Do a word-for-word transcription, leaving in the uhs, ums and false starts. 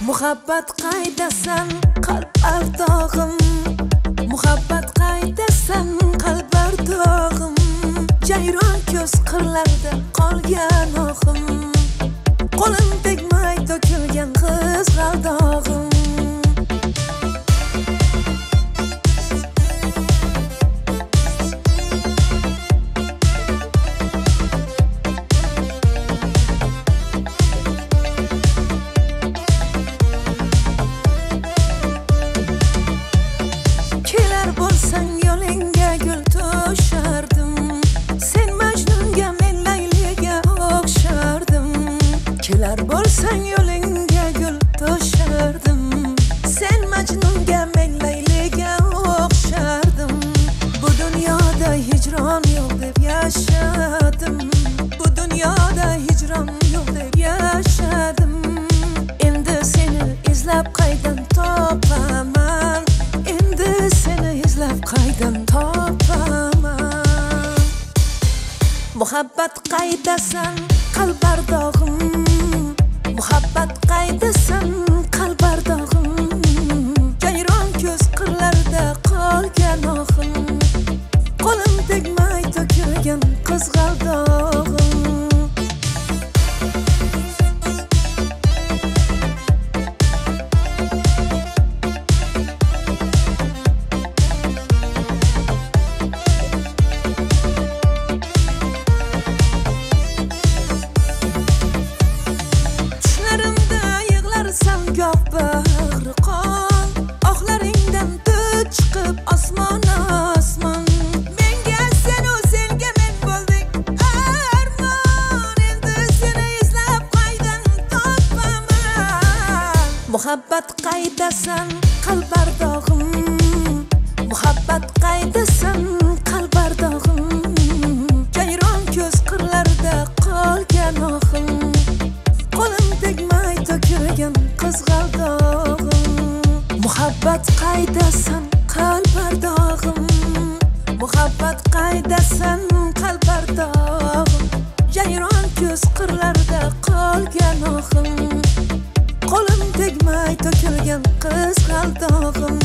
Muhabbat qaydasan qalb ardog'im, muhabbat qaydasan qalb ardog'im, jayron ko'z qirlarida qolgan oxim, qo'lim tegmay to'kilgan qizg'aldog'im. Bo'lsang yo'lingga gul to'shardim, sen Majnunga men Layliga o'xshardim. Kelar bo'lsang yo'lingga gul to'shardim, sen Majnunga men Layliga o'xshardim. Bu dunyoda hijron yo'q deb yashadim, bu dunyoda hijron yo'q deb yashadim. Endi seni izlab qaydan topaman, endi seni izlab qaydan topaman. Muhabbat qaydasan qalb ardog'im, muhabbat qaydasan qalb ardog'im, jayron ko'z qirlarida qolgan oxim, qo'lim tegmay to'kilgan qizg'aldog'im. Goh bag'ri qon, oxlaringdan tut chiqib osmon osmon. Menga sen u senga men bo'ldik armon, endi seni izlab qaydan topaman. Muhabbat qaydasan qalb ardog'im, muhabbat qaydasan qalb ardog'im, jayron ko'z qirlarida qolgan oxim, qo'lim tegmay to'kilgan qizg'aldog'im. Muhabbat qaydasan qalb ardog'im, muhabbat qaydasan qalb ardog'im, jayron ko'z qirlarida qolgan oxim, qo'lim tegmay to'kilgan qizg'aldog'im.